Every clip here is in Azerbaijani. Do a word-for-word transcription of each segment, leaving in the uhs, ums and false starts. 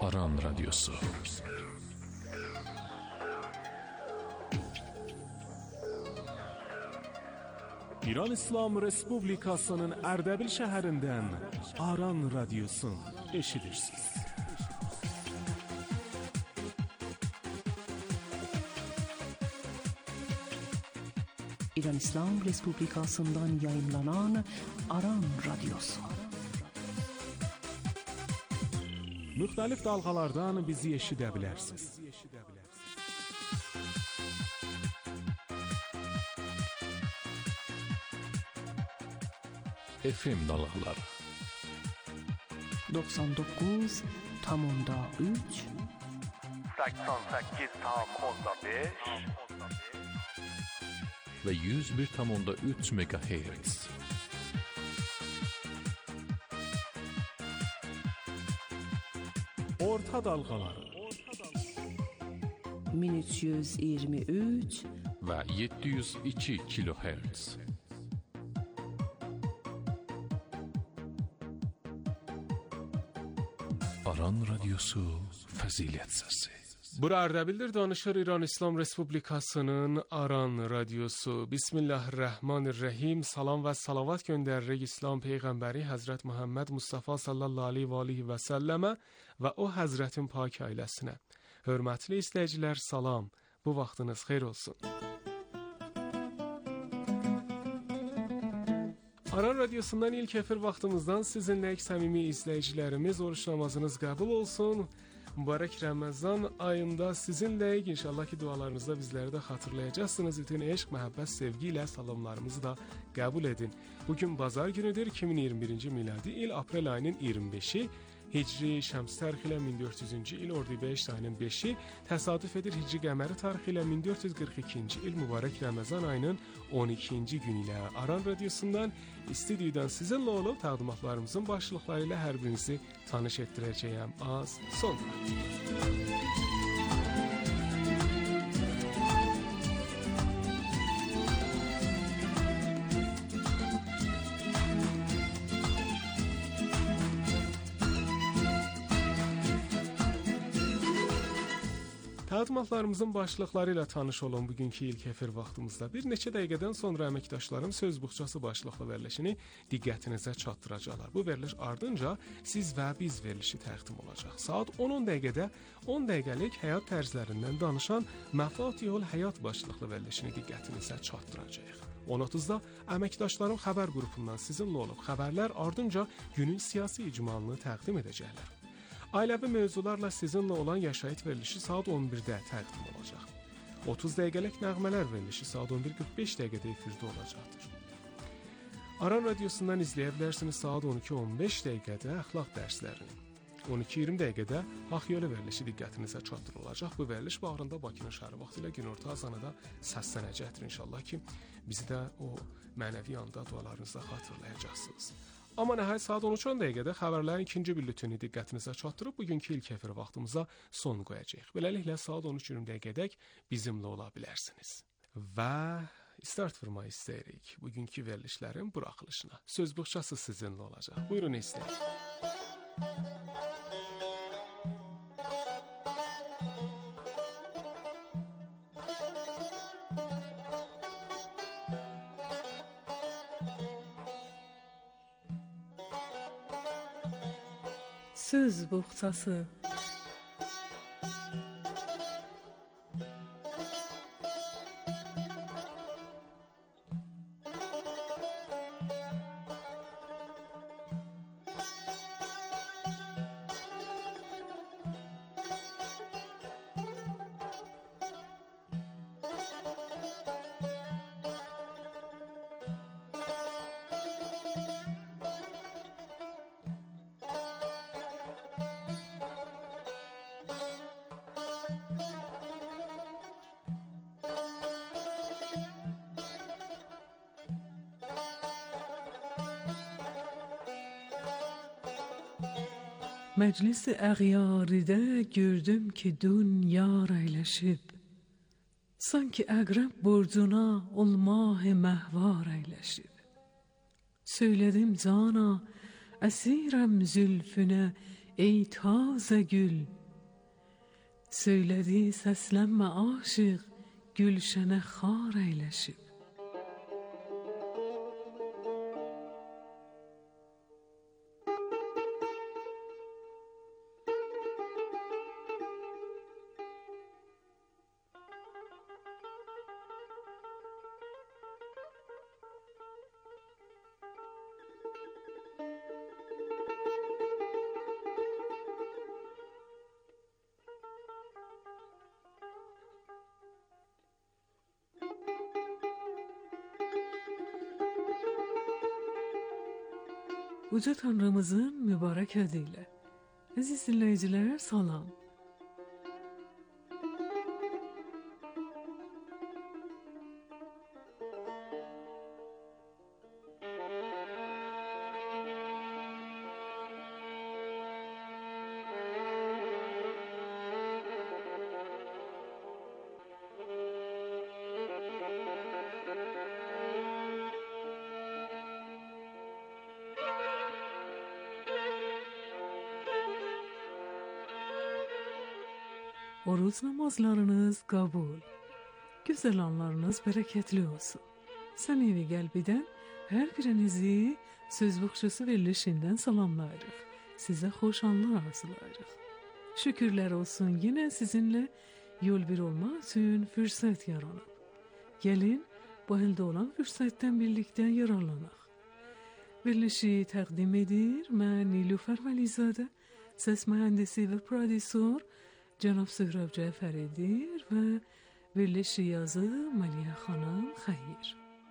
Aran Radyosu. İran İslam Respublikasının Erdebil şəhərindən Aran Radyosu eşidirsiniz. İran İslam Respublikasından yayımlanan Aran Radyosu. Müxtəlif dalğalardan bizi eşidə bilərsiniz. F M dalğaları doksan dokuz nöqtə üç səksən səkkiz nöqtə beş və yüz bir nöqtə üç megahertz. Orta dalğaları min üç yüz iyirmi üç və yeddi yüz iki kilohertz. Aran Radyosu Fəzilət Səsi. Bura Ərdəbildir, danışır İran İslam Respublikasının Aran Radyosu. Bismillahirrahmanirrahim. Salam və salavat göndəririk İslam Peyğəmbəri Həzrət Muhammed Mustafa sallallahu aleyhi və alihi və səlləmə və o Həzrətin pak ailəsinə. Hörmətli izləyicilər, salam. Bu vaxtınız xeyir olsun. Aran Radyosu'ndan ilk efir vaxtımızdan sizinlə səmimi izləyicilərimiz, oruç namazınız qəbul olsun. Mübarək Ramazan ayında sizinləyik. İnşallah ki dualarınızda bizləri də xatırlayacaqsınız. Bütün eşq, məhəbbət, sevgi ilə salamlarımızı da qəbul edin. Bugün bazar günüdür, iki min iyirmi birinci miladi il aprel ayının iyirmi beşi. Hicri şəms tarixi ilə min dörd yüzüncü il Ordubəhişt ayının beşi təsadüf edir Hicri qəməri tarixi ilə min dörd yüz qırx ikinci il mübarək Ramazan ayının on ikinci günü ilə Aran Radyosu'ndan istüdyodan sizinlə olub təqdimatlarımızın başlıqları ilə hər birinizi tanış etdirəcəyəm az sonra. Təqdimatlarımızın başlıqları ilə tanış olun bugünkü ilk efir vaxtımızda. Bir neçə dəqiqədən sonra əməkdaşlarım söz buxçası başlıqlı verilişini diqqətinizə çatdıracaqlar. Bu veriliş ardınca siz və biz verilişi təqdim olacaq. Saat on dəqiqədə on dəqiqəlik həyat tərzlərindən danışan Məfatihul Həyat başlıqlı verilişini diqqətinizə çatdıracağıq. on otuzda əməkdaşlarım xəbər qrupundan sizinlə olub. Xəbərlər ardınca günün siyasi icmalını təqdim edəcəklər. Ailəvi mövzularla sizinlə olan yaşayış verilişi saat on birdə təqdim olacaq. otuz dəqiqəlik nəğmələr verilişi saat on bir qırx beş dəqiqədə efirdə olacaqdır. Aran Radyosu'ndan izləyə bilərsiniz saat on iki on beş dəqiqədə əxlaq dərslərini. on iki iyirmi dəqiqədə Axyolu verilişi diqqətinizə çatdırılacaq. Bu veriliş bağrında Bakının şəhəri vaxtı ilə günorta azanada səslənəcəkdir inşallah ki, bizi də o mənəvi anda dualarınızda xatırlayacaqsınız. Amma nəhayət saat on üç on dəqiqədə xəbərlərin ikinci bülletini diqqətinizə çatdırıb bugünkü ilk efir vaxtımıza son qoyacağıq. Beləliklə saat on üç iyirmi dəqiqədək bizimlə ola bilərsiniz. Və start vurmayı istəyirik bugünkü verilişlərin buraxılışına. Söz buxçası sizinlə olacaq. Buyurun izləyin. Söz buxçası. Məclis əğyaridə gördüm ki, dünya əyləşib. Sanki əqrəb borcuna olmah-ı məhvar əyləşib. Söylədim cana, əsirəm zülfünə, ey taze gül. Söylədi səslənmə aşıq, gülşənə xar əyləşib. Uca Tanrımızın mübarək adıyla. Əziz dinləyicilər, salam. Oruç namazlarınız kabul, güzel anlarınız bereketli olsun. Səmimi qəlbidən hər birinizi söz buxşusu verilişindən salamlayırıq. Sizə xoş anlar arzulayırıq. Şükürlər olsun yine sizinle yol bir olmaq üçün fürsət yaranıb. Gəlin bu əldə olan fürsətdən birlikdə yararlanaq. Verilişi təqdim edir mən Nilüfer Vəlizadə, səs mühəndisi və prodüsor Cənab Söhrəb Cəfəridir və verilişi yazı Məliyə xanım Xəyir.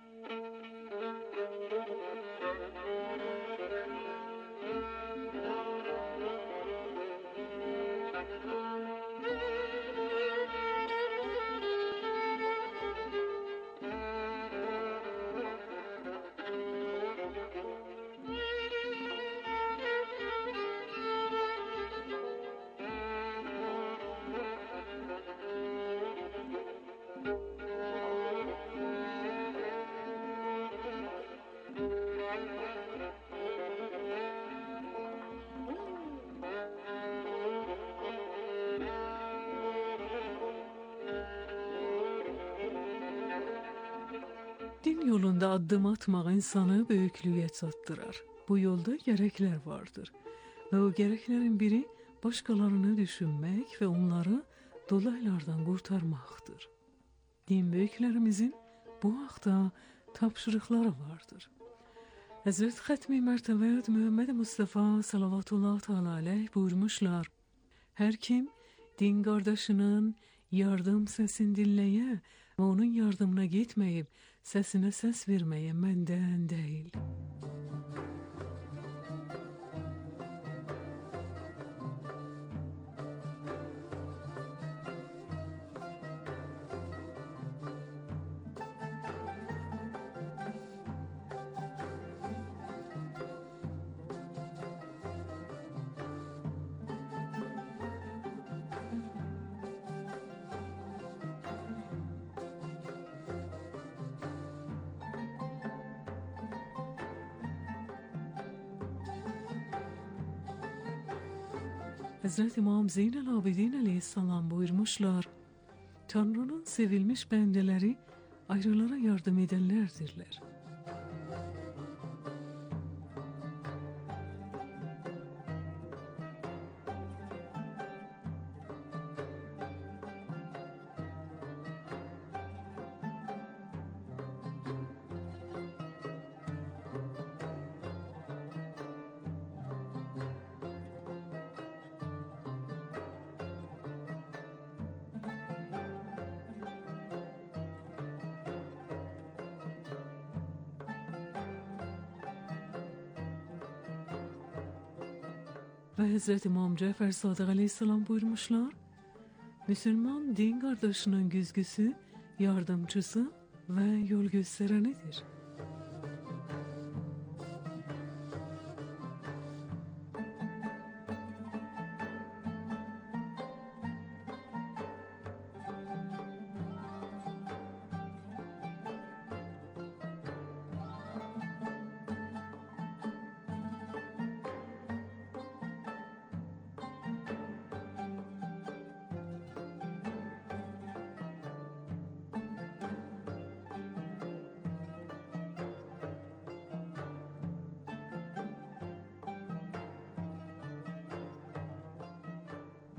Din yolunda addım atmaq insanı böyüklüyə çatdırar. Bu yolda gərəklər vardır və o gərəklərin biri başqalarını düşünmək və onları dolaylardan qurtarmaqdır. Din böyüklərimizin bu haqda tapşırıqları vardır. Həzrət Xətmi Mərtəbət Muhammed Mustafa Salavatullah Teala aleyh buyurmuşlar: Hər kim din qardaşının yardım səsini dinləyə və onun yardımına getməyib səsinə səs verməyə məndən deyil. Hazreti İmam Zeynel Abidin Aleyhisselam buyurmuşlar: Tanrı'nın sevilmiş bendeleri ayrılara yardım edenlerdirler. Ve Hazreti İmam Cafer Sadık Aleyhisselam buyurmuşlar: Müslüman din kardeşinin güzgüsü, yardımcısı ve yol gösterenidir.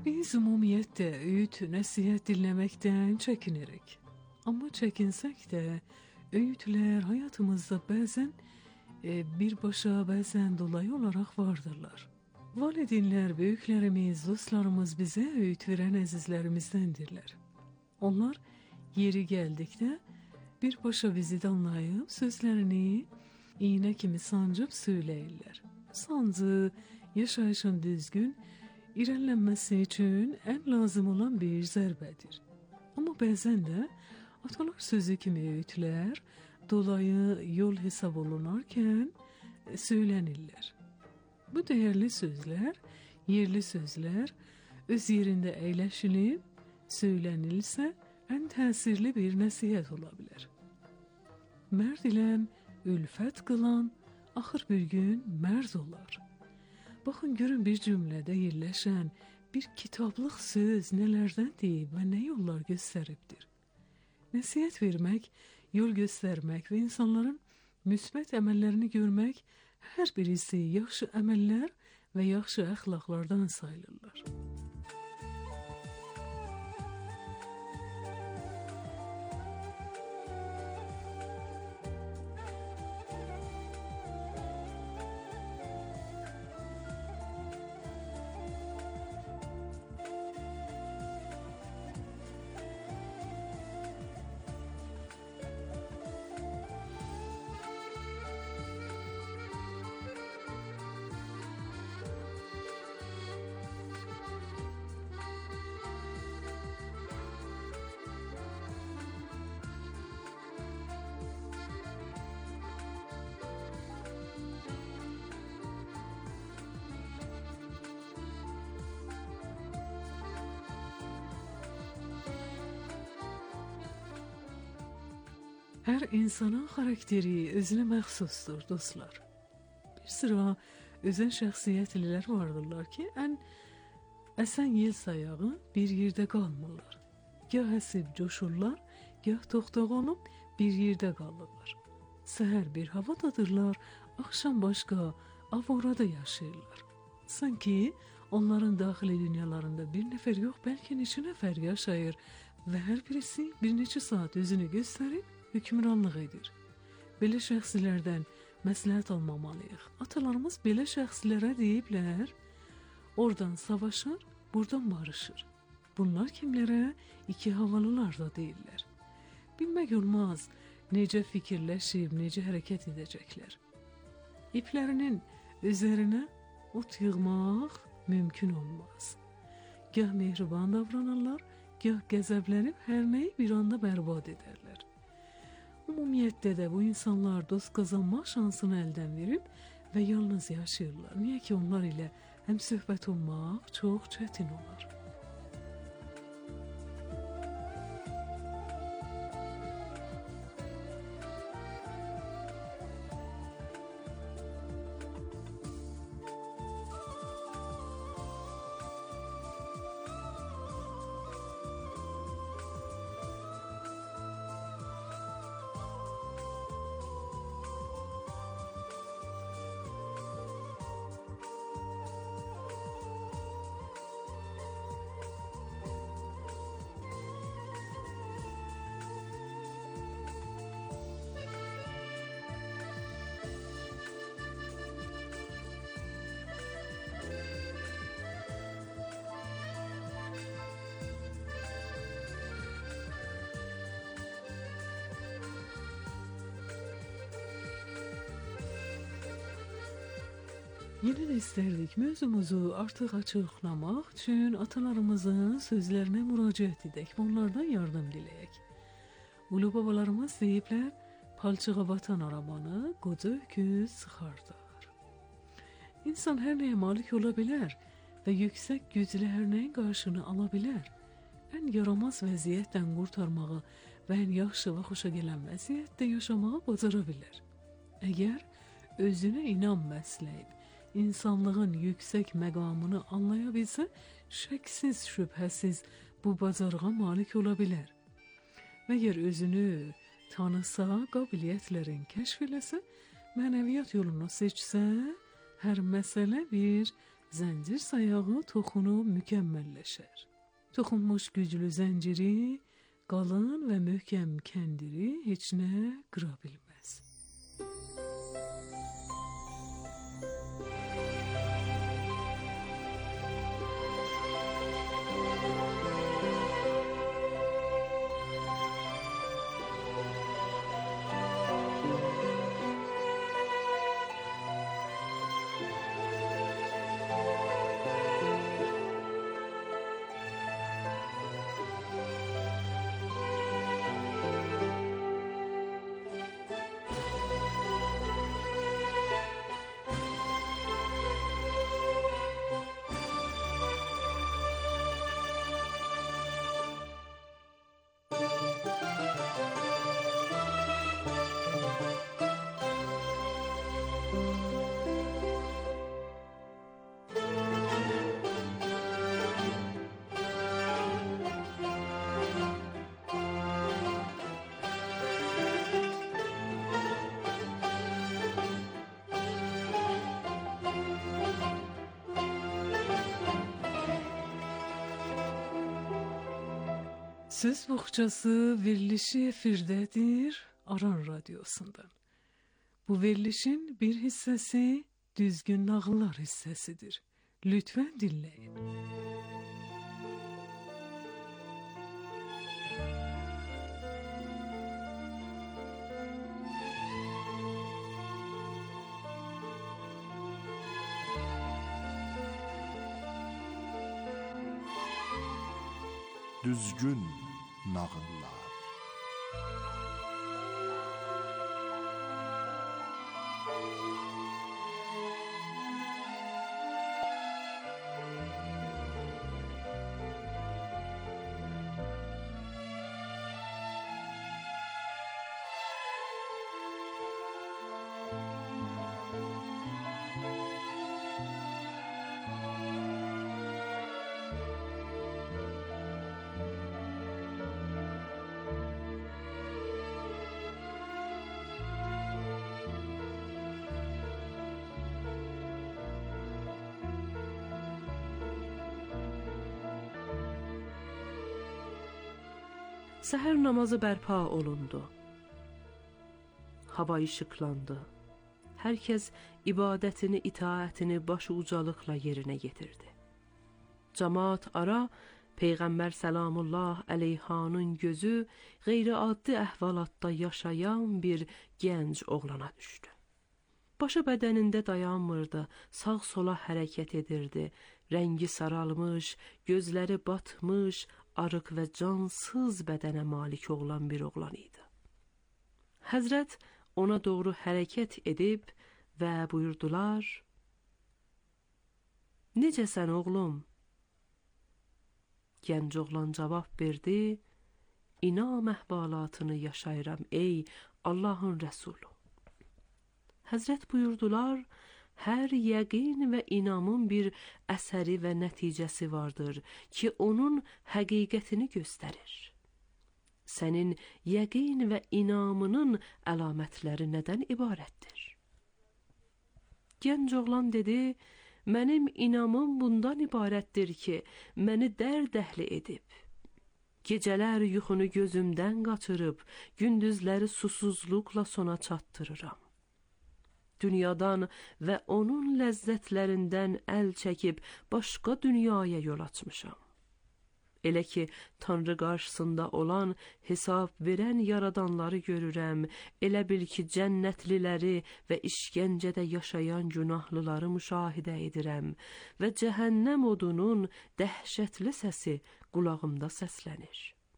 Biz ümumiyyətlə öğüt, nəsihət dinləməkdən çəkinirik. Amma çəkinsək də öğütlər həyatımızda bəzən e, birbaşa, bəzən dolayı olaraq vardırlar. Valideynlər, böyüklərimiz, dostlarımız bizə öğüt verən əzizlərimizdəndirlər. Onlar yeri gəldikdə birbaşa bizi danlayıb sözlərini iğnə kimi sancıb söyləyirlər. Sancı, yaşayışın düzgün irəlilənməsi üçün ən lazım olan bir zərbədir. Amma bəzən də atalar sözü kimi öğütlər dolayı yol hesab olunarkən söylənirlər. Bu dəyərli sözlər, yerli sözlər öz yerində əyləşilib, söylənilsə ən təsirli bir nəsihət ola bilər. Mərd ilə ülfət qılan axır bir gün mərd olar. Baxın, görün bir cümlədə yerləşən bir kitablıq söz nələrdən deyib və nə yollar göstəribdir. Nəsihət vermək, yol göstərmək və insanların müsbət əməllərini görmək hər birisi yaxşı əməllər və yaxşı əxlaqlardan sayılırlar. Hər insanın xarakteri özünə məxsusdur, dostlar. Bir sıra özən şəxsiyyətlilər vardırlar ki, ən əsən yel sayağı bir yerdə qalmırlar. Gah əsib coşurlar, gah toxtaq olub bir yerdə qalırlar. Səhər bir havadadırlar, axşam başqa, avorada yaşayırlar. Sanki onların daxili dünyalarında bir nəfər yox, bəlkə neçə nəfər yaşayır və hər birisi bir neçə saat özünü göstərib hökmranlıq edir. Belə şəxslərdən məsləhət almamalıyıq. Atalarımız belə şəxslərə deyiblər, oradan savaşır, buradan barışır. Bunlar kimlərə? İki havalılar da deyirlər. Bilmək olmaz, necə fikirləşib, necə hərəkət edəcəklər. İplərinin üzərinə ot yığmaq mümkün olmaz. Gah mehriban davranırlar, gah qəzəblənib hər nəyi bir anda bərbad edərlər. Ümumiyyətlə də bu insanlar dost qazanmaq şansını əldən verib və yalnız yaşayırlar. Niyə ki, onlar ilə həm söhbət olmaq çox çətin olar. Yenə də istərdik mövzumuzu artıq açıqlamaq üçün atalarımızın sözlərinə müraciət edək, onlardan yardım diləyək. Ulu babalarımız deyiblər, palçığa batan arabanı qoca öküz sıxardar. İnsan hər nəyə malik ola bilər və yüksək güclə hər nəyin qarşını ala bilər. Ən yaramaz vəziyyətdən qurtarmağı və ən yaxşı və xoşa gələn vəziyyətdə yaşamağı bacara bilər. Əgər özünə inam məsləyib, insanlığın yüksək məqamını anlaya bilsə, şəksiz, şübhəsiz bu bacarığa malik ola bilər. Və əgər özünü tanısa, qabiliyyətlərin kəşf eləsə, mənəviyyat yolunu seçsə, hər məsələ bir zəncir sayağı toxunu mükəmməlləşər. Toxunmuş güclü zənciri, qalın və möhkəm kəndiri heç nə qıra bilməz. Söz boğçası verilişi efirdədir Aran Radyosundan. Bu verilişin bir hissəsi düzgün nağıllar hissəsidir. Lütfən dinləyin. Düzgün nağıllar. Səhər namazı bərpa olundu. Hava işıqlandı. Hər kəs ibadətini, itaətini başı ucalıqla yerinə yetirdi. Camaat ara Peyğəmbər Səlamullah əleyhanın gözü qeyri-addi əhvalatda yaşayan bir gənc oğlana düşdü. Başı bədənində dayanmırdı, sağ-sola hərəkət edirdi. Rəngi saralmış, gözləri batmış, arıq və cansız bədənə malik olan bir oğlan idi. Həzrət ona doğru hərəkət edib və buyurdular: "Necəsən oğlum?" Gənc oğlan cavab verdi: "İnam əhvalatını yaşayıram ey Allahın Rəsulu." Həzrət buyurdular: "Hər yəqin və inamın bir əsəri və nəticəsi vardır ki, onun həqiqətini göstərir. Sənin yəqin və inamının əlamətləri nədən ibarətdir?" Gənc oğlan dedi: "Mənim inamım bundan ibarətdir ki, məni dərdəhli edib. Gecələr yuxunu gözümdən qaçırıb, gündüzləri susuzluqla sona çatdırıram. Dünyadan və onun ləzzətlərindən əl çəkib başqa dünyaya yol açmışam. Elə ki, Tanrı qarşısında olan hesab verən yaradanları görürəm, elə bil ki, cənnətliləri və işgəncədə yaşayan günahlıları müşahidə edirəm və cəhənnəm odunun dəhşətli səsi qulağımda səslənir."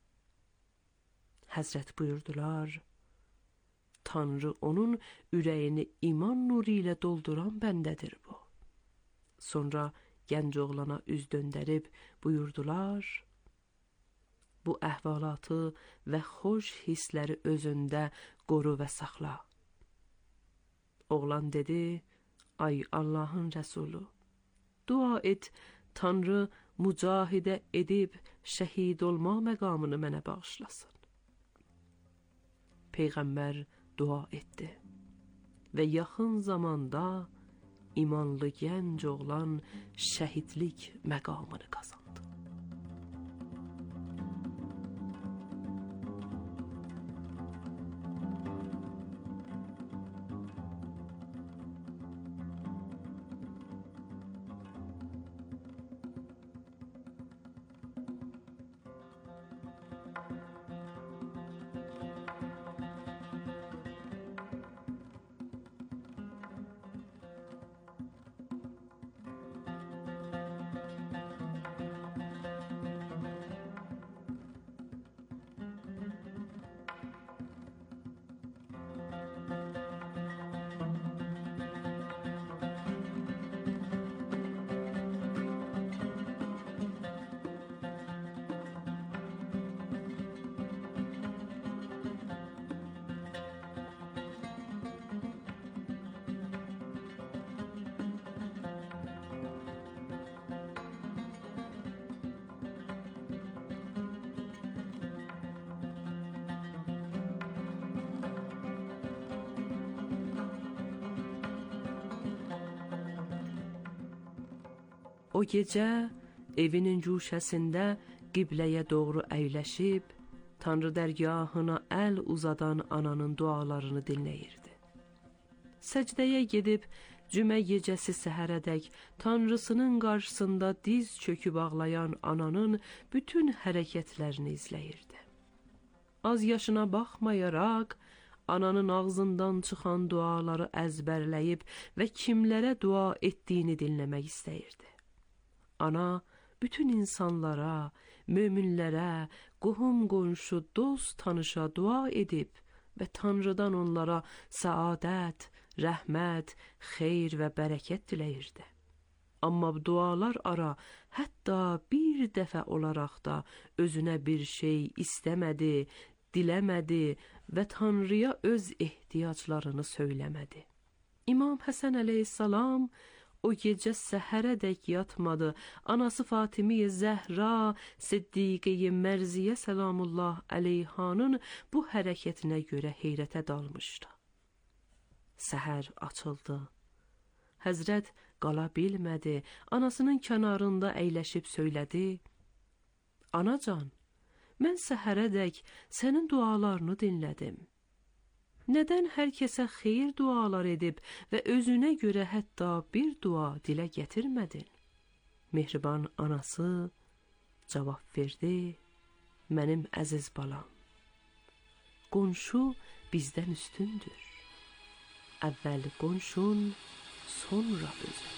Həzrət buyurdular: "Tanrı onun ürəyini iman nuru ilə dolduran bəndədir bu." Sonra gənc oğlana üz döndərib buyurdular: "Bu əhvalatı və xoş hissləri özündə qoru və saxla." Oğlan dedi: "Ay Allahın Rəsulu, dua et, Tanrı mücahidə edib şəhid olma məqamını mənə bağışlasın." Peyğəmbər dua etdi və yaxın zamanda imanlı gənc oğlan şəhidlik məqamını qazandı. O gecə evinin güşəsində qibləyə doğru əyləşib, Tanrı dərgahına əl uzadan ananın dualarını dinləyirdi. Səcdəyə gedib, cümə gecəsi səhərədək Tanrısının qarşısında diz çöküb ağlayan ananın bütün hərəkətlərini izləyirdi. Az yaşına baxmayaraq, ananın ağzından çıxan duaları əzbərləyib və kimlərə dua etdiyini dinləmək istəyirdi. Ana bütün insanlara, möminlərə, qohum qonşu, dost tanışa dua edib və Tanrıdan onlara səadət, rəhmət, xeyr və bərəkət diləyirdi. Amma bu dualar ara hətta bir dəfə olaraq da özünə bir şey istəmədi, diləmədi və Tanrıya öz ehtiyaclarını söyləmədi. İmam Həsən əleyhissalam o gecə səhərədək yatmadı. Anası Fatimiyə Zəhra, Siddiqiyə Mərziyə səlamullah əleyhanın bu hərəkətinə görə heyrətə dalmışdı. Səhər açıldı. Həzrət qala bilmədi. Anasının kənarında əyləşib söylədi: "Anacan, mən səhərədək sənin dualarını dinlədim. Nədən hər kəsə xeyir dualar edib və özünə görə hətta bir dua dilə gətirmədin?" Mehriban anası cavab verdi: "Mənim əziz balam, qonşu bizdən üstündür. Əvvəl qonşun, sonra özün."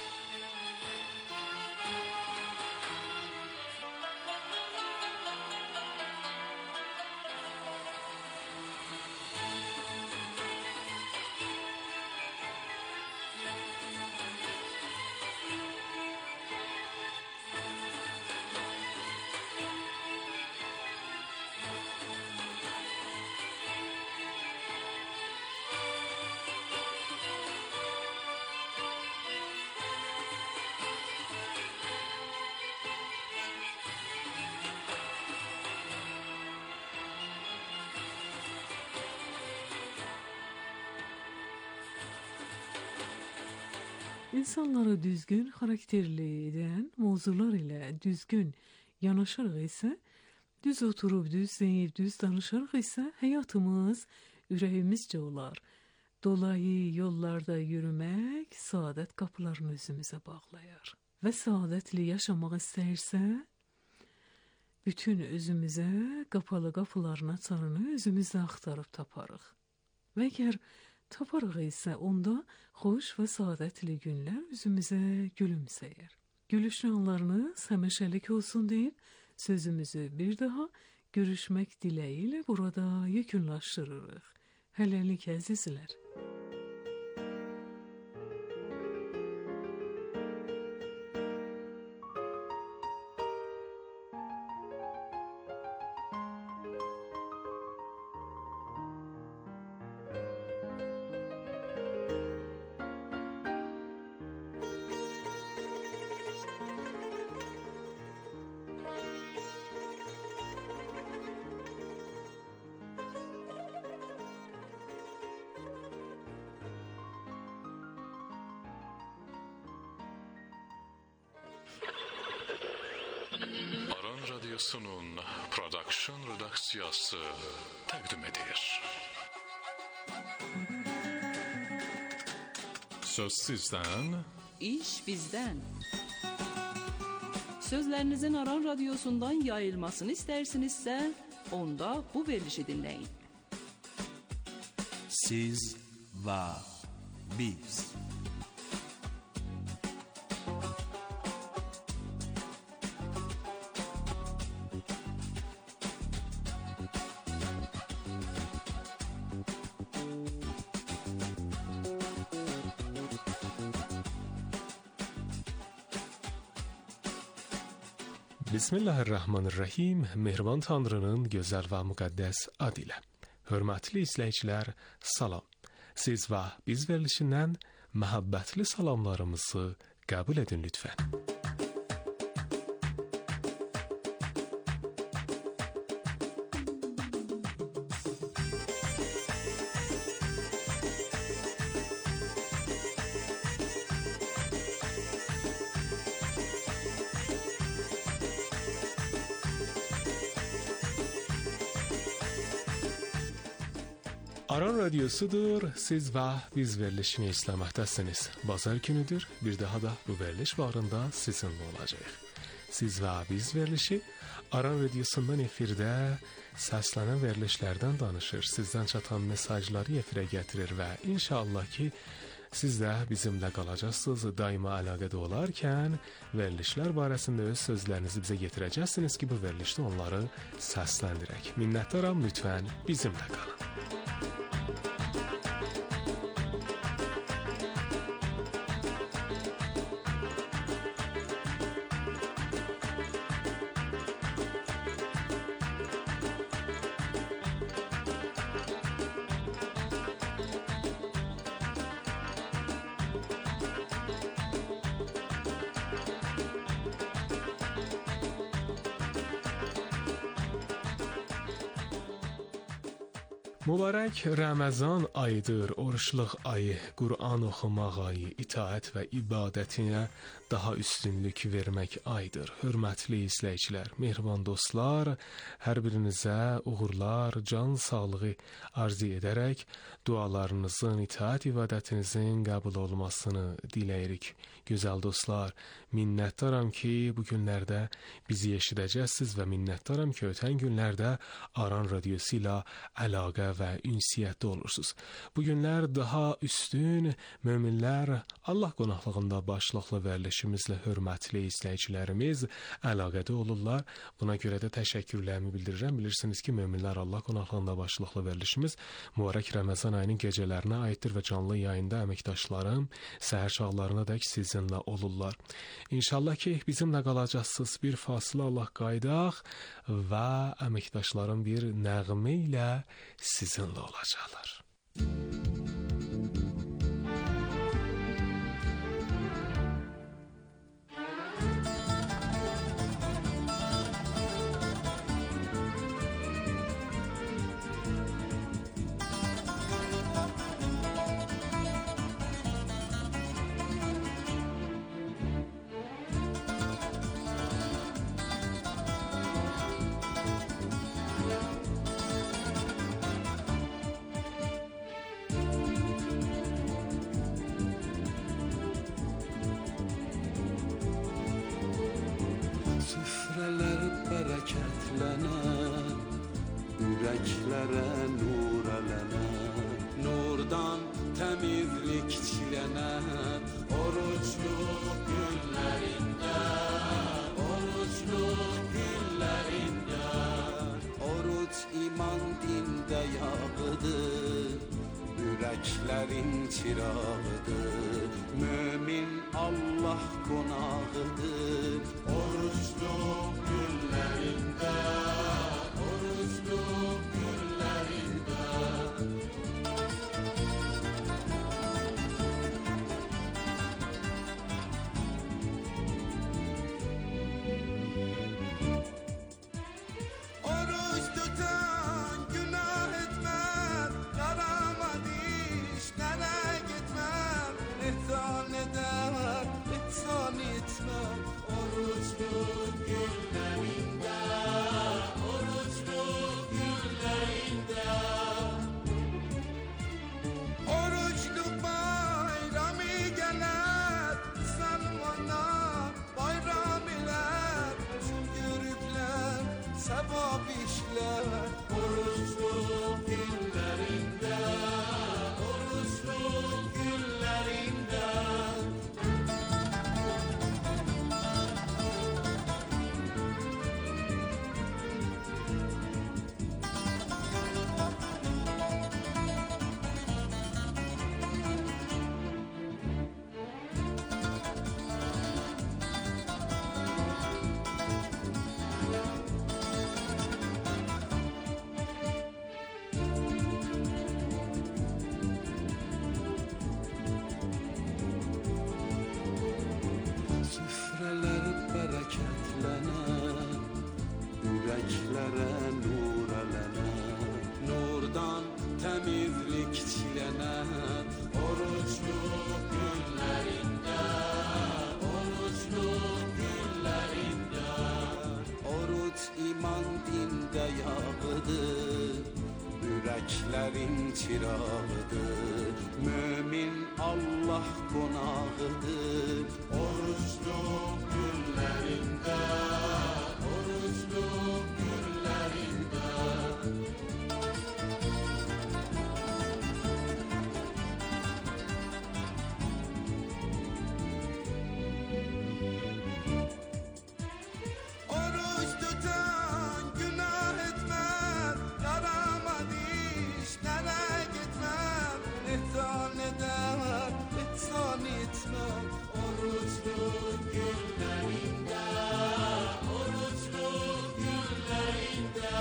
İnsanları düzgün xarakterli edən mövzular ilə düzgün yanaşırıq isə, düz oturub, düz deyib, düz danışırıq isə həyatımız ürəyimizcə olar. Dolayı yollarda yürümək saadət qapılarını özümüzə bağlayar. Və saadətli yaşamaq istəyirsə, bütün özümüzə qapalı qapılarına çarını özümüzdə axtarıb taparıq. Və əgər taparıq isə onda xoş və saadətli günlər üzümüzə gülümsəyər. Gülüşlü anlarınız həmişəlik olsun deyib sözümüzü bir daha görüşmək diləyi ilə burada yekunlaşdırırıq. Hələlik əzizlər. Radyosu'nun Production Redaksiyası təqdim edir. Söz sizdən, İş bizdən. Sözlərinizin Aran Radyosu'ndan yayılmasını istersinizsə, onda bu verilişi dinləyin. Siz ve biz. Bismillahirrahmanirrahim. Mehriban Tanrının gözəl və müqəddəs adı ilə. Hörmətli izləyicilər, salam. Siz və biz verilişindən məhəbbətli salamlarımızı qəbul edin lütfən. Aran Radyosu'dur. Siz və biz verilişini izləməkdəsiniz. Bazar günüdür. Bir daha da bu veriliş varında sizinle olacaq. Siz və biz verilişi Aran Radyosu'ndan efirdə səslənən verilişlərdən danışır. Sizdən çatan mesajları efirə gətirir və inşallah ki, siz də bizimlə qalacaqsınız. Daima əlaqədə olarkən verilişlər barəsində öz sözlərinizi bizə getirəcəksiniz ki, bu verilişdə onları səsləndirək. Minnətdaram, lütfən bizimlə qalın. Mübarək Ramazan ayıdır, oruçluq ayı, Qur'an oxumaq ayı, itaət və ibadətinə daha üstünlük vermək ayıdır. Hörmətli izləyicilər, mehriban dostlar, hər birinizə uğurlar, can sağlığı arzu edərək dualarınızın, itaət ibadətinizin qəbul olmasını diləyirik. Gözəl dostlar, minnətdaram ki, bu günlərdə bizi eşidəcəksiniz və minnətdaram ki, ötən günlərdə Aran Radyosu ilə əlaqə və ünsiyyətdə olursunuz. Bu günlər daha üstün möminlər Allah qonaqlığında başlıqlı verilişimizlə hörmətli izləyicilərimiz əlaqədə olurlar. Buna görə də təşəkkürlərimi bildirirəm. Bilirsiniz ki, möminlər Allah qonaqlığında başlıqlı verilişimiz mübarək Ramazan ayının gecələrinə aiddir və canlı yayında əməkdaşlarım səhər çağlarına dək sizinlə olurlar. İnşallah ki, bizimlə qalacaqsınız. Bir fasilə Allah qaydaq və əməkdaşlarım bir nəğmə ilə sizinlə olacaqlar. Süfrələr bərəkətlənər, ürəklərə nur ələnər, nurdan təmizlik çilənər, oruçluq günlərində, oruçluq günlərində, oruç iman dində yağıdır, ürəklərin çırağıdır, mömin Allah qonağıdır, oruçluq günlərində, oruçluq günlərində. Oruç tutan günah etmez, yaramaz işlere gitmez, ihsan eder, ihsan etmez, oruçluq günlərində. çırağıdır. Mümin Allah konağıdır. Oruçlu günlerinde, oruçlu günlerinde. Oruç tutan günah etmez, yaramaz işlere gitmez. İhsan eder, ihsan etmez. Oruçlu günlerinde, oruçlu günlerinde.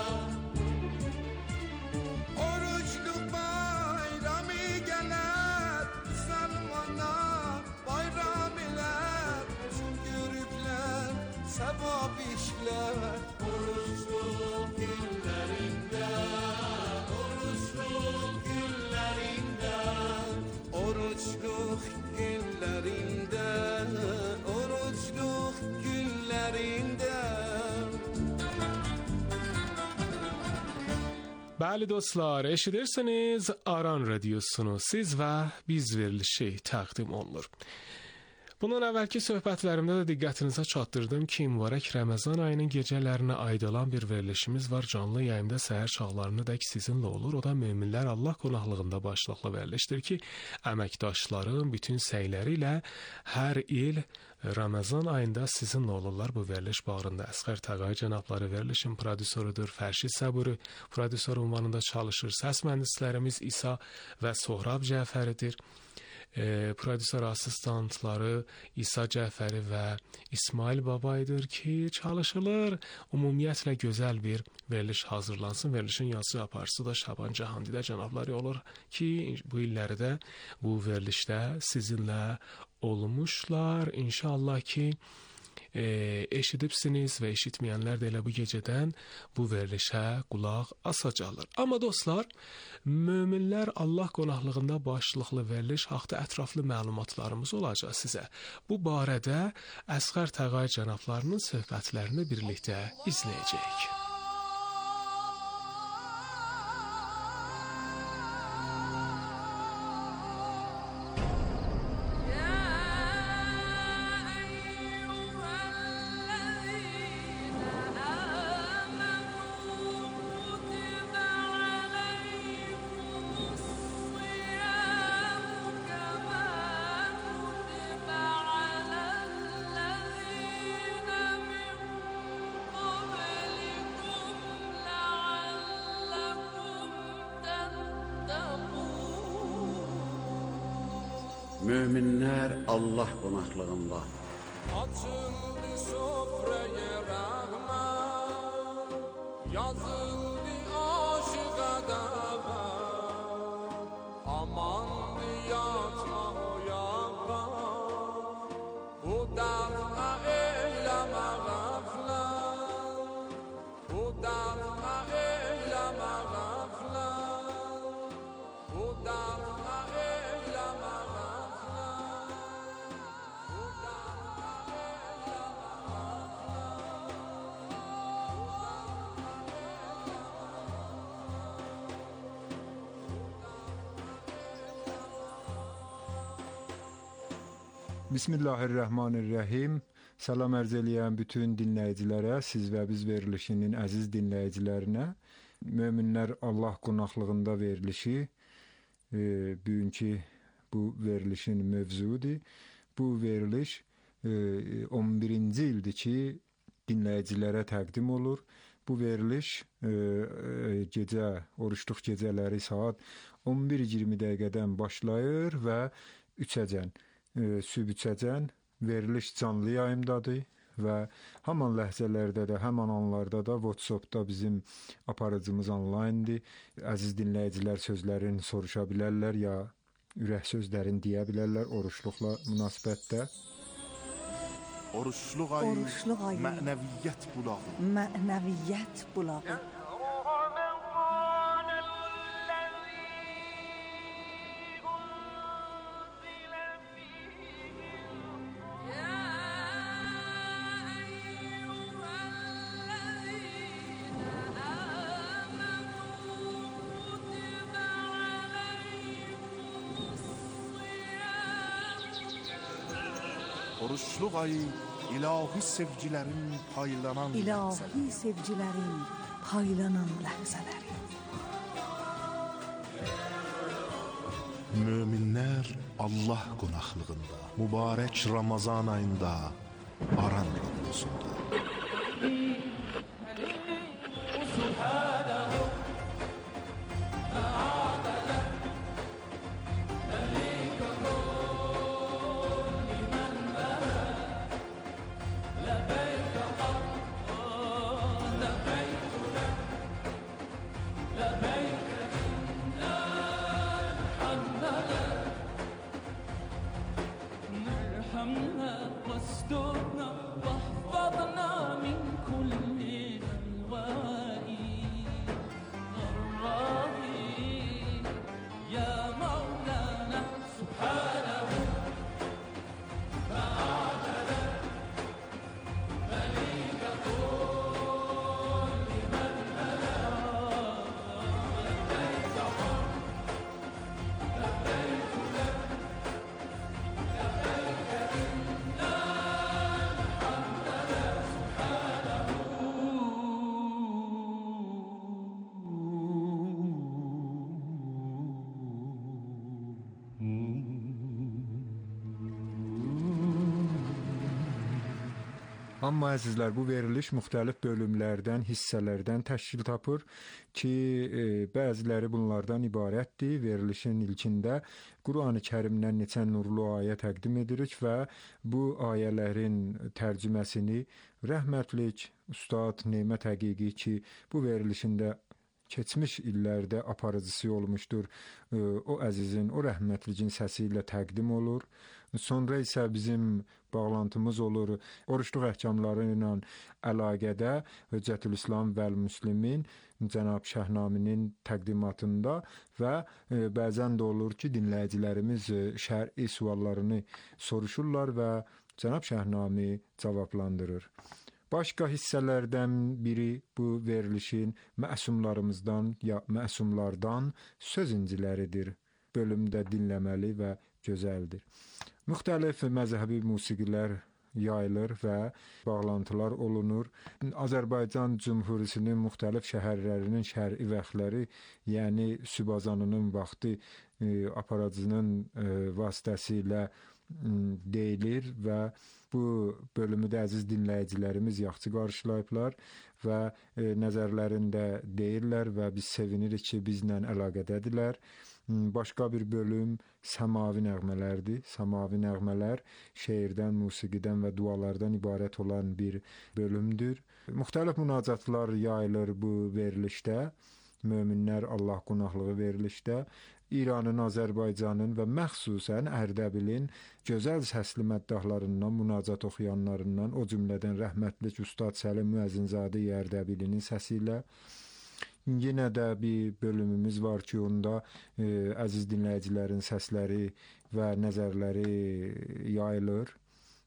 Oruçlu bayramı gelir, Müslümanlar bayram iler. Şükürler, sevap işler. Oruçlu günlerinde, oruçlu günlerinde. Oruçlu günlerinde, oruçlu günlerinde. Bəli dostlar, eşidirsiniz Aran Radiosunu siz və biz verilişi təqdim olunur. Bundan əvvəlki söhbətlərimdə də diqqətinizə çatdırdım ki, mübarək Ramazan ayının gecələrinə aid olan bir verilişimiz var. Canlı yayımda səhər çağlarını dək sizinlə olur. O da Möminlər Allah qonaqlığında başlıqlı verilişdir ki, əməkdaşların bütün səyləri ilə hər il Ramazan ayında sizinlə olurlar. Bu veriliş bağrında Əsqər Təqay cənabları verilişin prodüsorudur. Fərşid Səburi prodüsor ünvanında çalışır. Səs mühəndislərimiz İsa və Sohrab Cəfəridir. E, prodüser asistantları İsa Cəfəri və İsmail Babaydır ki, çalışılır. Ümumiyyətlə gözəl bir veriliş hazırlansın. Verilişin yazıcı aparıcısı da Şaban Cahandidə cənabları olur ki, bu illərdə bu verilişdə sizinlə olmuşlar. İnşallah ki e, eşidibsiniz və eşitməyənlər də elə bu gecədən bu verilişə qulaq asacaqlar. Amma dostlar, Möminlər Allah qonaqlığında başlıqlı veriliş haqda ətraflı məlumatlarımız olacaq sizə. Bu barədə Əsqər Təqay cənablarının söhbətlərini birlikdə izləyəcəyik. Möminlər Allah qonaqlığında. Açıldı sofraya rağmen, yazıldı aşığa davet. Amandı yatma oyağa, bu dağla eyleme gaflet. Bu dağla eyleme gaflet. Bu dağla eyleme Bismillahirrahmanirrahim. Salam ərz eləyəm bütün dinləyicilərə, siz və biz verilişinin əziz dinləyicilərinə. Möminlər Allah qonaqlığında verilişi e, bugünkü bu verilişin mövzudur. Bu veriliş e, on birinci ildir ki dinləyicilərə təqdim olur. Bu veriliş e, e, gecə, oruçluq gecələri saat on bir iyirmi dəqiqədən başlayır və üçəcən. Sübh üçəcən veriliş canlı yayımdadır və həman ləhzələrdə də, həman anlarda da WhatsApp-da bizim aparıcımız onlayndır. Əziz dinləyicilər sözlərini soruşa bilərlər ya ürək sözlərini deyə bilərlər oruçluqla münasibətdə. Oruçluq ayı, Oruçluq ayı mənəviyyət bulağı. Mənəviyyət bulağı. Oruçluq ayı ilahi sevgilərin paylanan İlahi sevgilərin paylanan ləhzələri. Möminlər Allah qonaqlığında, mübarək Ramazan ayında, Aran radiyosunda. Amma əzizlər, bu veriliş müxtəlif bölümlərdən, hissələrdən təşkil tapır ki, e, bəziləri bunlardan ibarətdir. Verilişin ilkində Qurani-Kərimdən neçə nurlu ayə təqdim edirik və bu ayələrin tərcüməsini rəhmətlik Ustad Nemət Həqiqi ki, bu verilişində keçmiş illərdə aparıcısı olmuşdur, o əzizin, o rəhmətlicin səsi ilə təqdim olur. Sonra isə bizim bağlantımız olur oruçluq əhkamları ilə əlaqədə Hüccətül-İslam vəl-Müslimin Cənab Şəhnaminin təqdimatında və bəzən də olur ki, dinləyicilərimiz şər'i suallarını soruşurlar və Cənab Şəhnami cavablandırır. Başqa hissələrdən biri bu verilişin məsumlarımızdan ya məsumlardan söz inciləridir. Bölümdə dinləməli və gözəldir. Müxtəlif məzhəbi musiqilər yayılır və bağlantılar olunur. Azərbaycan Cümhuriyətinin müxtəlif şəhərlərinin şər'i vaxtları, yəni sübh-azanının vaxtı e, aparıcının e, vasitəsilə deyilir və bu bölümü də əziz dinləyicilərimiz yaxşı qarşılayıblar və e, nəzərlərində deyirlər və biz sevinirik ki, bizlə əlaqədədirlər. Başqa bir bölüm səmavi nəğmələrdir. Səmavi nəğmələr şeirdən, musiqidən və dualardan ibarət olan bir bölümdür. Müxtəlif münacatlar yayılır bu verilişdə. Möminlər Allah qonaqlığı verilişdə. İranın, Azərbaycanın və məxsusən Ərdəbilin gözəl səsli məddahlarından, münacat oxuyanlarından, o cümlədən rəhmətlik Ustad Səlim Müəzzinzadə Ərdəbilinin səsi ilə. Yenə də bir bölümümüz var ki, onda e, əziz dinləyicilərin səsləri və nəzərləri yayılır.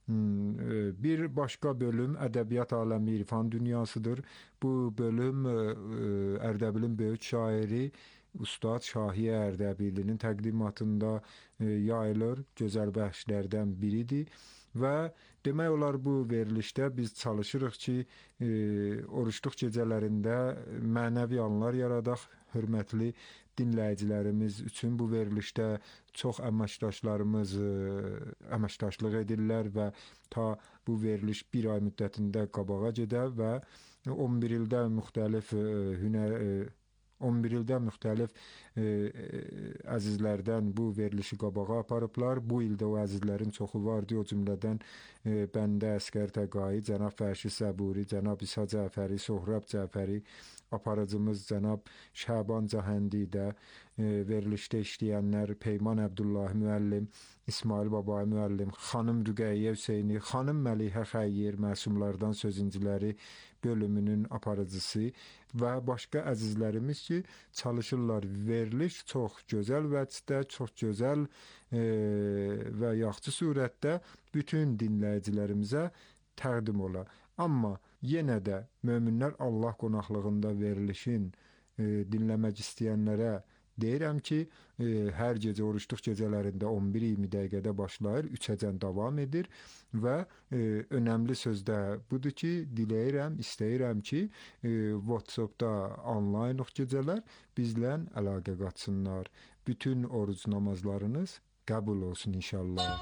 Bir başqa bölüm ədəbiyyat aləmi irfan dünyasıdır. Bu bölüm Ərdəbilin böyük şairi Ustad Şahiyə Ərdəbilinin təqdimatında yayılır. Gözəl bəxşlərdən biridir. Və demək olar bu verilişdə biz çalışırıq ki, e, oruçluq gecələrində mənəvi anlar yaradaq. Hörmətli dinləyicilərimiz üçün bu verilişdə çox əməkdaşlarımız e, əməkdaşlıq edirlər və ta bu veriliş bir ay müddətində qabağa gedər və on bir ildə müxtəlif e, hünər e, on bir ildə müxtəlif e, e, əzizlərdən bu verilişi qabağa aparıblar. Bu ildə o əzizlərin çoxu vardı, o cümlədən e, Bəndə Əsgər Təqai, Cənab Fərşi Səburi, Cənab İsa Cəfəri, Sohrab Cəfəri, aparıcımız Cənab Şaban Cəhəndi də e, verilişdə işləyənlər Peyman Əbdullahi müəllim, İsmail Babai müəllim, xanım Rüqəyyə Hüseyni, xanım Məlihə Xəyyir, məsumlardan sözüncüləri bölümünün aparıcısı və başqa əzizlərimiz ki, çalışırlar. Veriliş çox gözəl vəcdə, çox gözəl e, və yaxşı surətdə bütün dinləyicilərimizə təqdim ola. Amma yenə də möminlər Allah qonaqlığında verilişin e, dinləmək istəyənlərə Deyirəm ki, e, hər gecə oruçluq gecələrində on bir iyirmi dəqiqədə başlayır, üçəcən davam edir və e, önəmli söz də budur ki, diləyirəm, istəyirəm ki, e, WhatsApp-da onlaynlıq gecələr bizlə əlaqə qatsınlar. Bütün oruc namazlarınız qəbul olsun inşallah.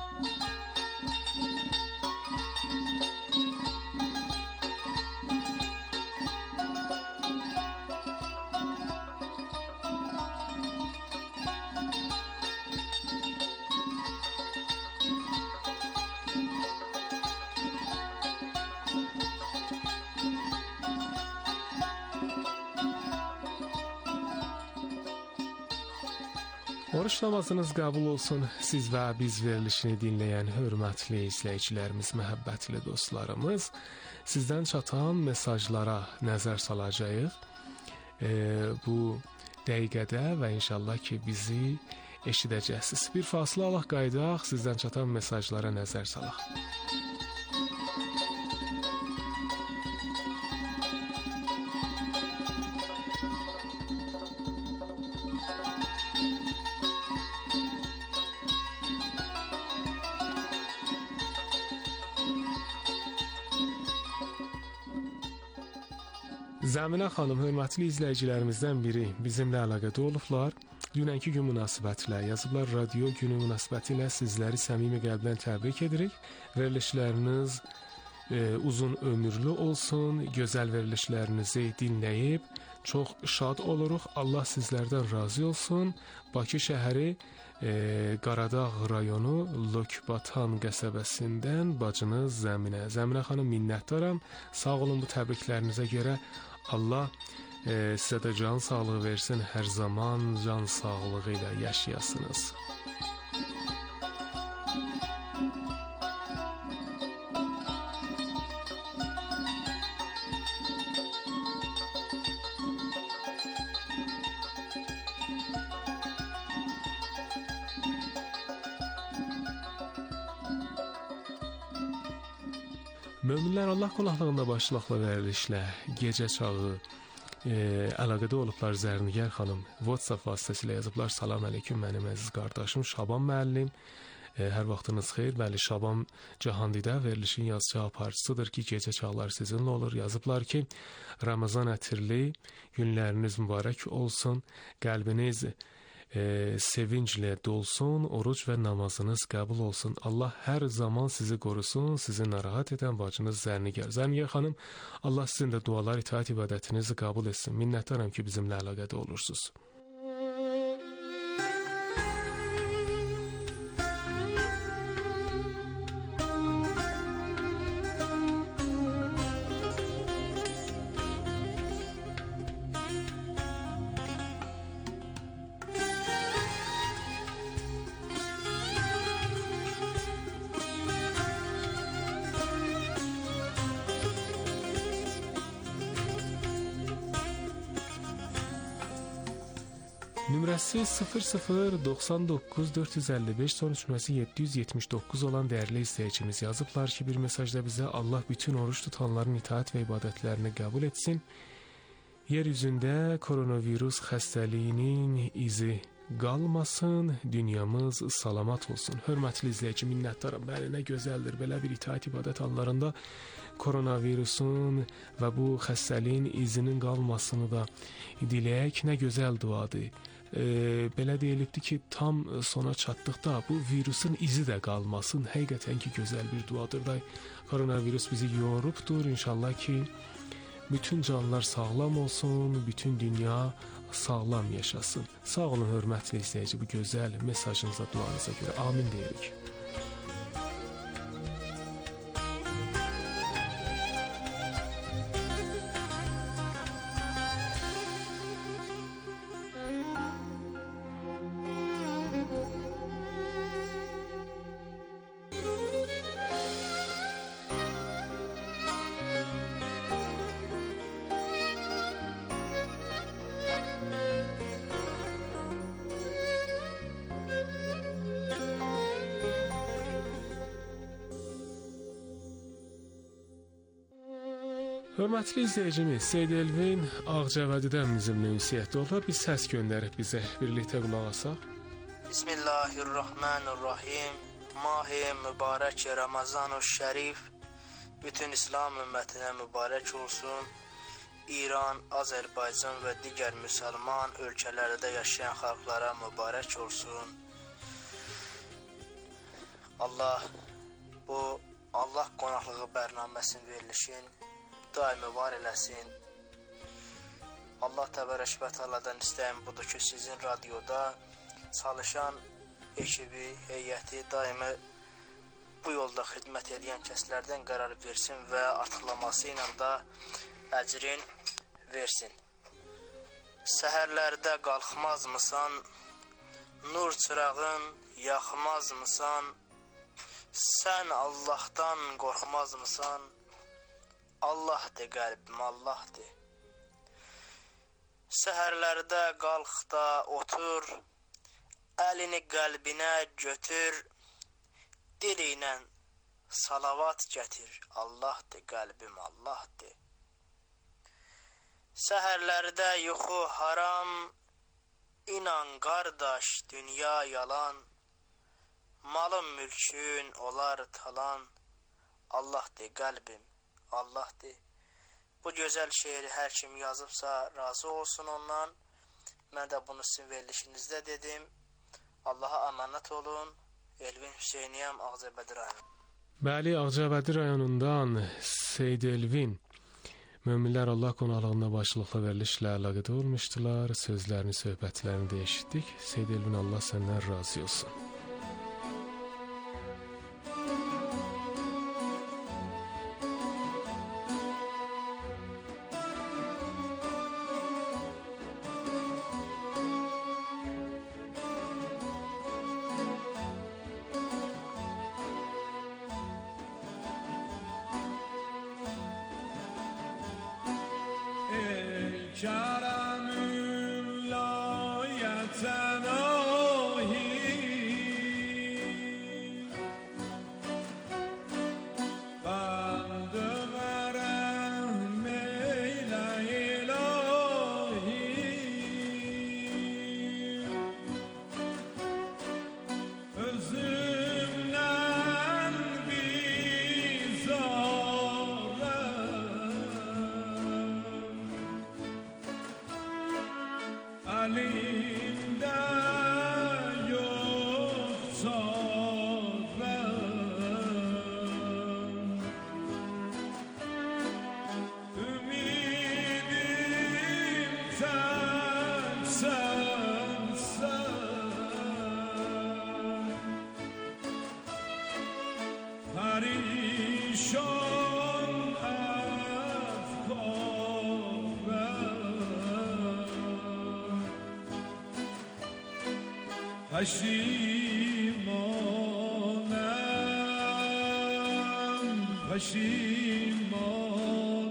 Oruç namazınız qəbul olsun. Siz və biz verilişini dinləyən hörmətli izləyicilərimiz, məhəbbətli dostlarımız, sizdən çatan mesajlara nəzər salacağıq. E, bu dəqiqədə və inşallah ki bizi eşidəcəksiniz. Bir fasilə alaq, qaydaq, sizdən çatan mesajlara nəzər salaq. Zəminə xanım, hörmətli izləyicilərimizdən biri bizimlə əlaqədə olublar. Dünənki gün münasibətilə yazıblar, radio günü münasibətilə sizləri səmimi qəlbdən təbrik edirik. Verilişləriniz e, uzun ömürlü olsun, gözəl verilişlərinizi dinləyib çox şad oluruq. Allah sizlərdən razı olsun. Bakı şəhəri e, Qaradağ rayonu Lokbatan qəsəbəsindən bacınız Zəminə. Zəminə xanım, minnətdaram. Sağ olun bu təbriklərinizə görə. Allah e, sizə də can sağlığı versin, hər zaman can sağlığı ilə yaşayasınız. Möminlər Allah qonaqlığında başlıqla verilişlə gecə çağı e, əlaqədə olublar. Zərnigar xanım WhatsApp vasitəsilə yazıblar. Salam əleykum, mənim əziz qardaşım Şaban müəllim. E, hər vaxtınız xeyir. Bəli, Şaban Cahandidə verilişin yazıçı aparıcısıdır ki, gecə çağlar sizinlə olur. Yazıblar ki, Ramazan ətirli günləriniz mübarək olsun. Qəlbiniz E, sevinclə dolsun, oruc və namazınız qəbul olsun. Allah hər zaman sizi qorusun, sizi narahat edən bacınız Zərnigar. Zərnigar xanım, Allah sizin də dualar, itaat ibadətinizi qəbul etsin. Minnətdaram ki, bizimlə əlaqədə olursunuz. Nömrəsi sıfır sıfır doxsan doqquz dörd yüz əlli beş, son üçməsi yeddi yüz yetmiş doqquz olan dəyərli izləyicimiz yazıblar ki, bir mesajda bizə Allah bütün oruç tutanların itaat və ibadətlərini qəbul etsin. Yeryüzündə koronavirus xəstəliyinin izi qalmasın, dünyamız salamat olsun. Hörmətli izləyici, minnətdaram. Bəli, nə gözəldir belə bir itaat ibadət anlarında koronavirusun və bu xəstəliyin izinin qalmasını da diləyək. Nə gözəl duadır. E, belə deyilibdir ki, tam sona çatdıqda bu virusun izi də qalmasın. Həqiqətən ki, gözəl bir duadır da. Koronavirus bizi yorubdur. İnşallah ki, bütün canlılar sağlam olsun, bütün dünya sağlam yaşasın. Sağ olun hörmətli izləyici, bu gözəl mesajınıza, duanıza görə. Amin deyirik. Hörmətli izləyicimiz, Seyid Elvin Ağcavədidən bizimlə ünsiyyətdə oldu. Bir səs göndərib bizə, birlikdə qulaq asaq. Bismillahirrahmanirrahim. Mah-i mübarək Ramazan-ı Şərif bütün İslam ümmətinə mübarək olsun. İran, Azərbaycan və digər müsəlman ölkələrdə yaşayan xalqlara mübarək olsun. Allah bu Allah qonaqlığı bərnaməsinin verilişin daimi var eləsin. Allah təbərək və təaladan istəyim budur ki, sizin radioda çalışan ekibi, heyəti daimi bu yolda xidmət edən kəslərdən qərar versin və artıqlaması ilə da əcrin versin. Səhərlərdə qalxmazmısan, nur çırağın yaxmazmısan, sən Allahdan qorxmazmısan, Allah de qəlbim, Allah de. Səhərlərdə qalx da otur, əlini qəlbinə götür, dili ilə salavat gətir, Allah de qəlbim, Allah de. Səhərlərdə yuxu haram, inan qardaş, dünya yalan, malın mülkün olar talan, Allah de qəlbim, Allah de. Bu gözəl şeiri hər kim yazıbsa razı olsun ondan. Mən də bunu sizin verilişinizdə dedim. Allaha əmanət olun. Elvin Hüseyniyəm, Ağcabədi rayonu. Bəli, Ağcabədi rayonundan Seyid Elvin Möminlər Allah qonaqlığında başlıqlı verilişlə əlaqədə olmuşdular. Sözlərini, söhbətlərini də eşitdik. Seyid Elvin, Allah səndən razı olsun. Pəşimanəm, pəşimanəm.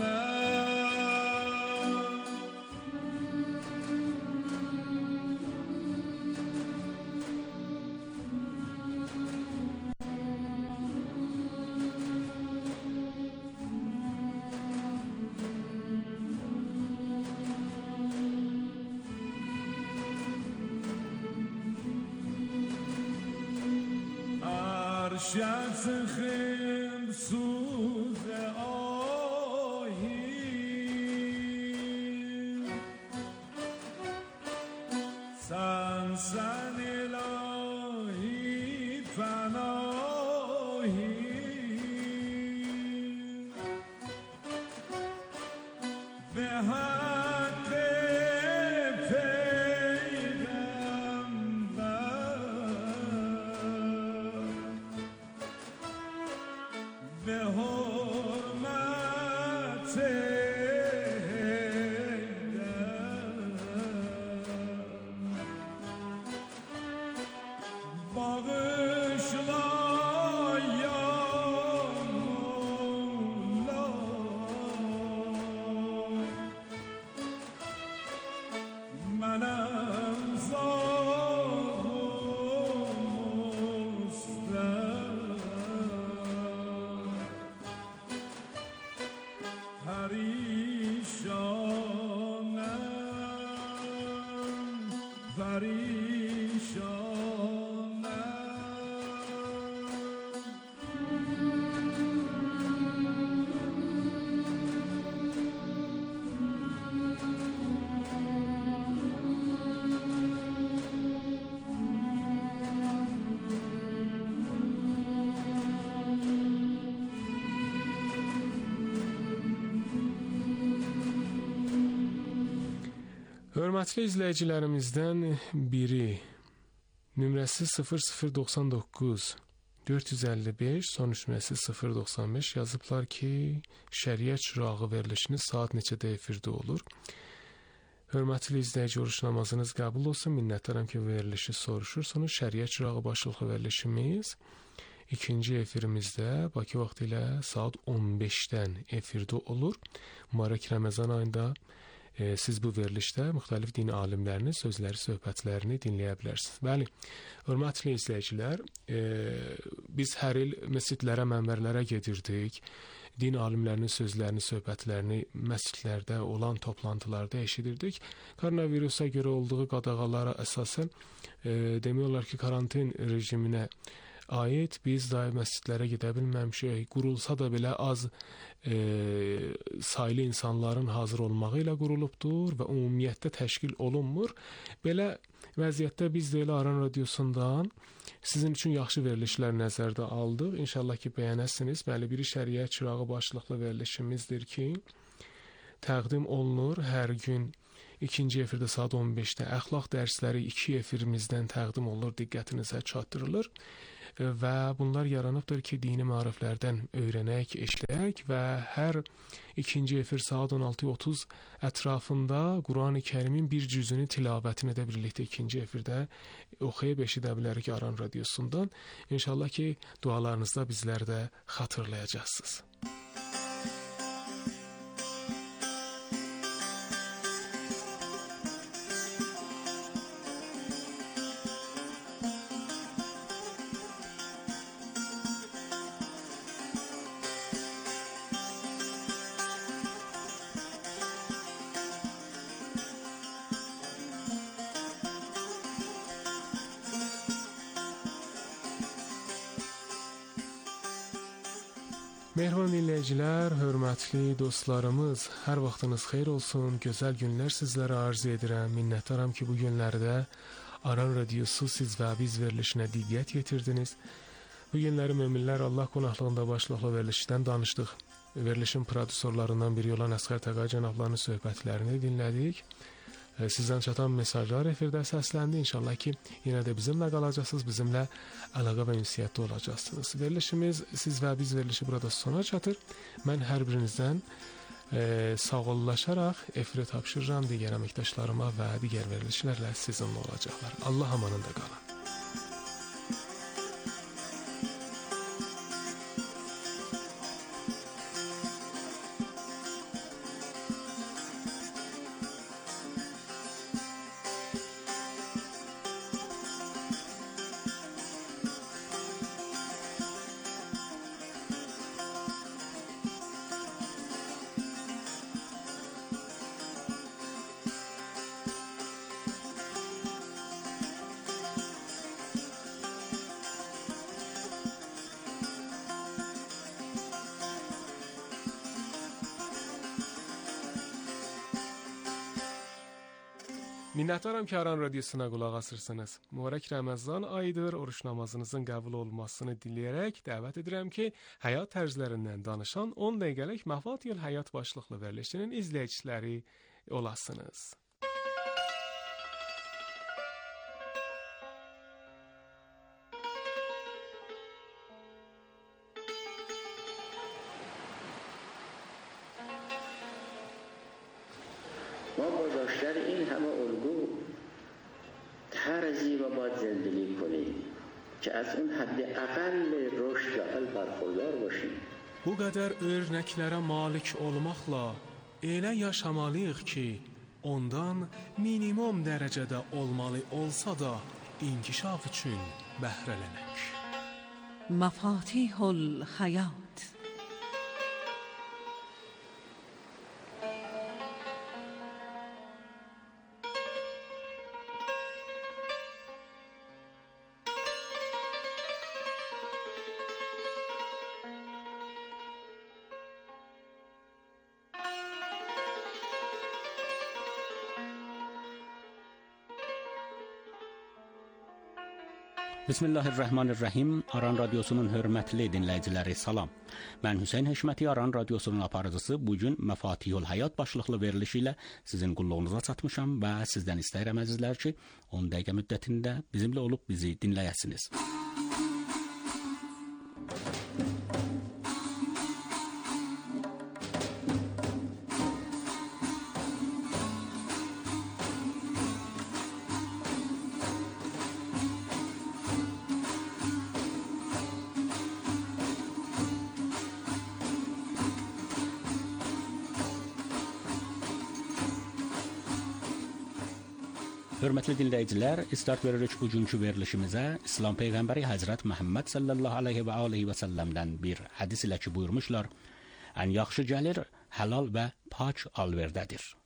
Şənsixim suzə ahim, sən sən ilahi fənahim, və haqqı ve hürmet eylem, bağışla ya Mola, mənim zalım ustam. Her Hörmətli izləyicilərimizdən biri nömrəsi sıfır sıfır doxsan doqquz dörd yüz əlli beş, son nömrəsi sıfır doxsan beş yazıblar ki, şəriət çırağı verilişiniz saat neçədə efirdə olur? Hörmətli izləyici, oruç namazınız qəbul olsun. Minnətdaram ki, verilişi soruşursunuz. Şəriət çırağı başlıqlı verilişimiz ikinci efirimizdə Bakı vaxtı ilə saat on beşdən efirdə olur. Mübarək Ramazan ayında e, siz bu verilişdə müxtəlif din alimlərinin sözləri, söhbətlərini dinləyə bilərsiniz. Bəli, hörmətli izləyicilər, e, biz hər il məscidlərə, mənbərlərə gedirdik. Din alimlərinin sözlərini, söhbətlərini məscidlərdə olan toplantılarda eşidirdik. Koronavirusa görə olduğu qadağalara əsasən e, demək olar ki, karantin rejiminə aid biz daim məscidlərə gedə bilməmişik. Qurulsa da belə az e, saylı insanların hazır olmağı ilə qurulubdur və ümumiyyətlə təşkil olunmur. Belə vəziyyətdə biz də elə Aran radiosundan sizin üçün yaxşı verilişlər nəzərdə aldıq. İnşallah ki, bəyənəsiniz. Bəli, biri şəriət çırağı başlıqlı verilişimizdir ki, təqdim olunur hər gün ikinci efirdə saat on beşdə. Əxlaq dərsləri iki efirimizdən təqdim olunur, diqqətinizə çatdırılır. Və bunlar yaranıbdır ki, dini maariflərdən öyrənək, eşləyək və hər ikinci efir saat on altı otuz ətrafında Quran-ı Kərimin bir cüzünü tilavətini də birlikdə ikinci efirdə oxuyub eşidə bilərik Aran radiosundan. İnşallah ki, dualarınızda bizlər də xatırlayacaqsınız. Mehriban dinləyicilər, hörmətli dostlarımız, hər vaxtınız xeyir olsun, gözəl günlər sizlərə arzu edirəm. Minnətdaram ki, bu günlərdə Aran radiosu siz və biz verilişinə diqqət yetirdiniz. Bu günləri möminlər Allah qonaqlığında başlıqlı verilişdən danışdıq. Verilişin prodüserlarından biri olan Əsqər Təqay cənablarının söhbətlərini dinlədik. Sizdən çatan mesajlar efirdə səsləndi. İnşallah ki, yenə də bizimlə qalacaqsınız, bizimlə əlaqə və ünsiyyətdə olacaqsınız. Verilişimiz, siz və biz verilişi burada sona çatır. Mən hər birinizdən e, sağollaşaraq efiri tapşırıram digər əməkdaşlarıma və digər verilişlərlə sizinlə olacaqlar. Allah amanında qalın. Minnətdaram ki, Aran radiosuna qulaq asırsınız. Mübarək Ramazan ayıdır, oruç namazınızın qəbul olmasını diləyərək dəvət edirəm ki, həyat tərzlərindən danışan on dəqiqəlik Məhvat-ül Həyat başlıqlı verilişinin izləyiciləri olasınız. ما با داشتن این همه الگو طرزی و باید زندگی کنیم که از اون حد اقل رشد و حل برخوردار باشیم. Bu qədər örnəklərə malik olmaqla elə yaşamalıyıq ki, ondan minimum dərəcədə olmalı olsa da inkişaf üçün bəhrələnək. مفاتیح الحیات. Bismillahirrahmanirrahim. Aran Radyosu'nun hörmətli dinləyiciləri salam. Mən Hüseyn Həşməti, Aran Radyosu'nun aparıcısı. Bugün Məfatihul Həyat başlıqlı verilişi ilə sizin qulluğunuza çatmışam və sizdən istəyirəm əzizlər ki, on dəqiqə müddətində bizimlə olub bizi dinləyəsiniz. Hörmətli dinləyicilər, istart veririk bugünkü verilişimizə İslam Peyğəmbəri Həzrət Məhəmməd sallallahu aleyhi və aleyhi və səlləmdən bir hədis ilə ki buyurmuşlar: "Ən yaxşı gəlir halal və pak alverdədir."